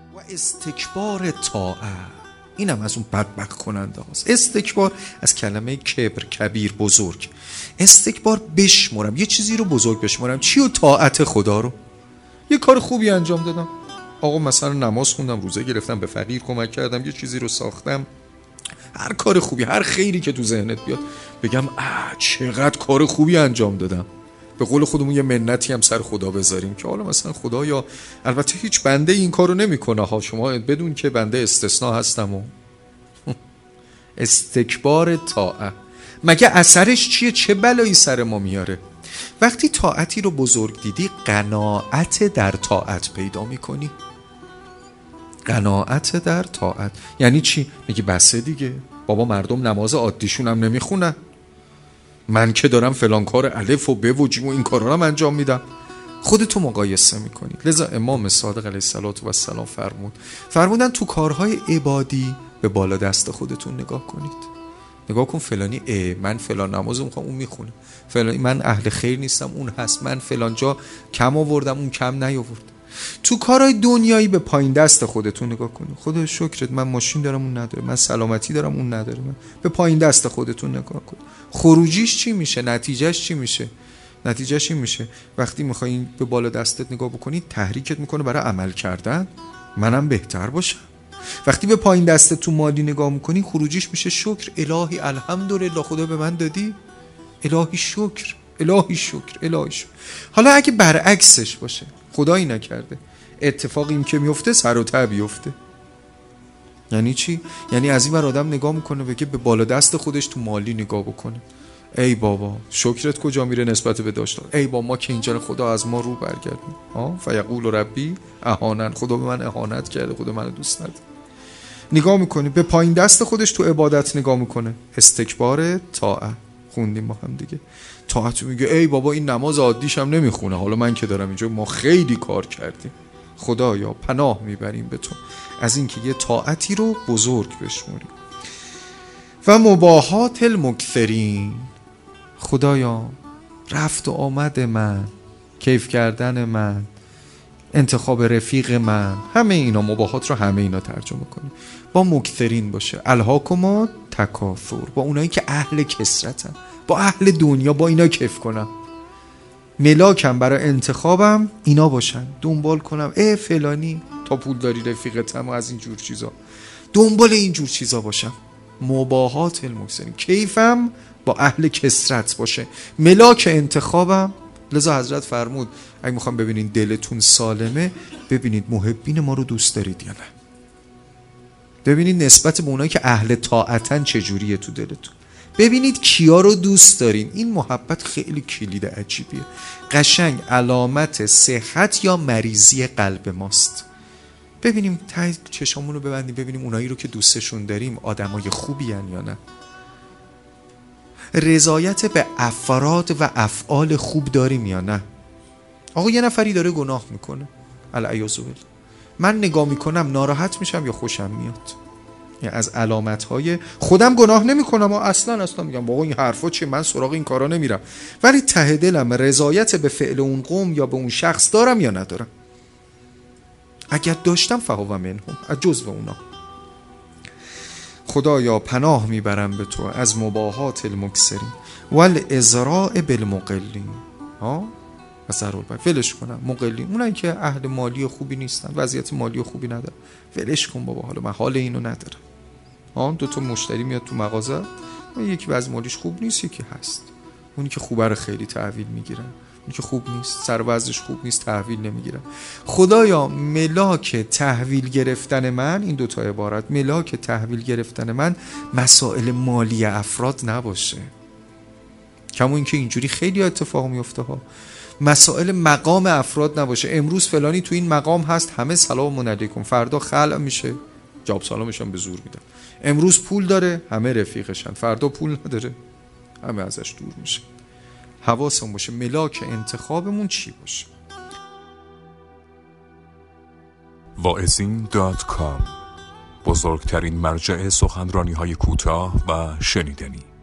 و استکبار طاعت، اینم از اون بدبخت کننده هاست. استکبار از کلمه کبر، کبیر، بزرگ. استکبار بشمرم، یه چیزی رو بزرگ بشمرم. چی؟ و طاعت خدا رو. یه کار خوبی انجام دادم، آقا مثلا نماز خوندم، روزه گرفتم، به فقیر کمک کردم، یه چیزی رو ساختم، هر کار خوبی، هر خیری که تو ذهنت بیاد بگم چقدر کار خوبی انجام دادم. به قول خودمون یه منتی هم سر خدا بذاریم که حالا مثلا خدایا، البته هیچ بنده این کارو نمیکنه ها، شما بدون که بنده استثناء هستم. و استکبار طاعت مگه اثرش چیه؟ چه بلایی سر ما میاره؟ وقتی طاعتی رو بزرگ دیدی، قناعت در طاعت پیدا میکنی. قناعت در طاعت یعنی چی؟ میگی بسه دیگه بابا، مردم نماز عادیشون هم نمیخونن، من که دارم فلان کار الف و ب و ج و این کارا رو انجام میدم. خودتو مقایسه میکنی. لذا امام صادق علیه السلام فرمودن تو کارهای عبادی به بالا دست خودتون نگاه کنید. نگاه کن فلانی، من فلان نماز میخوام اون میخونه، فلانی من اهل خیر نیستم اون هست، من فلان جا کم آوردم اون کم نیاورد. تو کارهای دنیایی به پایین دست خودتون نگاه کنید. خدا شکرت من ماشین دارم اون نداره، من سلامتی دارم اون نداره، من به پایین دست خودتون نگاه کن. خروجیش چی میشه؟ نتیجهش چی میشه؟ نتیجهش این میشه وقتی میخوای به بالا دستت نگاه بکنی، تحریکت میکنه برای عمل کردن، منم بهتر باشم. وقتی به پایین دست تو مالی نگاه میکنی، خروجیش میشه شکر. الهی الحمدلله خدا به من دادی، الهی شکر، الهی شکر، الهی شکر. حالا اگه برعکسش باشه، خدایی نکرده، اتفاقی این که میفته سر و ته بیفته، یعنی چی؟ یعنی از این ور آدم نگاه میکنه بگه به بالا دست خودش تو مالی نگاه بکنه، ای بابا شکرت کجا میره نسبت به داشتن، ای بابا ما که اینجا خدا از ما رو برگردون، فیقول ربی اهانن، خدا به من اهانت کرده، خدا منو دوست نداره. نگاه میکنی به پایین دست خودش تو عبادت نگاه میکنه، استکبار طاعت. خوندیم ما هم دیگه، طاعت میگه ای بابا این نماز عادیش هم نمیخونه، حالا من که دارم اینجا، ما خیلی کار کردیم. خدایا پناه میبریم به تو از اینکه یه طاعتی رو بزرگ بشمونیم. و مباحات المکثرین، خدایا رفت و آمد من، کیف کردن من، انتخاب رفیق من، همه اینا مباحات رو همه اینا ترجمه کنیم با مکثرین باشه. الهاکم تکاثر، با اونایی که اهل کثرتن، با اهل دنیا، با اینا کیف کنم. ملاکم برای انتخابم اینا باشن، دنبال کنم فلانی تا پول داری رفیقتم و از این جور چیزا، دنبال این جور چیزا باشم. مباحات المکثرین، کیفم با اهل کثرت باشه، ملاک انتخابم. لذا حضرت فرمود اگه میخوام ببینین دلتون سالمه، ببینید محبین ما رو دوست دارید یا نه، ببینید نسبت به اونایی که اهل طاعتن چجوریه تو دلتون، ببینید کیا رو دوست دارین. این محبت خیلی کلید عجیبیه، قشنگ علامت صحت یا مریضی قلب ماست. ببینیم ته چشامون رو ببندیم، ببینیم اونایی رو که دوستشون داریم آدمای خوبی ان یا نه، رضایت به افراد و افعال خوب داریم یا نه. آقا یه نفری داره گناه میکنه، العیاذ بالله، من نگاه میکنم ناراحت میشم یا خوشم میاد؟ یعنی از علامت‌های خودم گناه نمیکنم اصلا میگم بابا این حرفا چیه، من سراغ این کارا نمیرم، ولی ته دلم رضایت به فعل اون قوم یا به اون شخص دارم یا ندارم؟ اگر داشتم فهو منهم، از جزو اونا. خدایا پناه میبرم به تو از مباحات المکثرین والازراء بالمقلین. مثلا ولش کنم مقلین، اونایی که اهل مالی خوبی نیستن، وضعیت مالی خوبی ندارن، ولش کن بابا، حالا من حال اینو ندارم. دو تا مشتری میاد تو مغازه، یکی وضع مالیش خوب نیست، یکی هست، اونی که خوبه رو خیلی تحویل میگیرن، اونی که خوب نیست، سر وضعش خوب نیست، تحویل نمیگیرن. خدایا ملاک تحویل گرفتن من، این دوتا عبارت، ملاک تحویل گرفتن من مسائل مالی افراد نباشه. کما اینکه اینجوری خیلی اتفاق میفته ها، مسائل مقام افراد نباشه. امروز فلانی تو این مقام هست، همه سلام علیکم، فردا خلع میشه، جواب سلامش هم به زور میدن. امروز پول داره، همه رفیقشن، فردا پول نداره، همه ازش دور میشه. حواسمون باشه ملاک انتخابمون چی باشه. واعظین.com، بزرگترین مرجع سخنرانی‌های کوتاه و شنیدنی.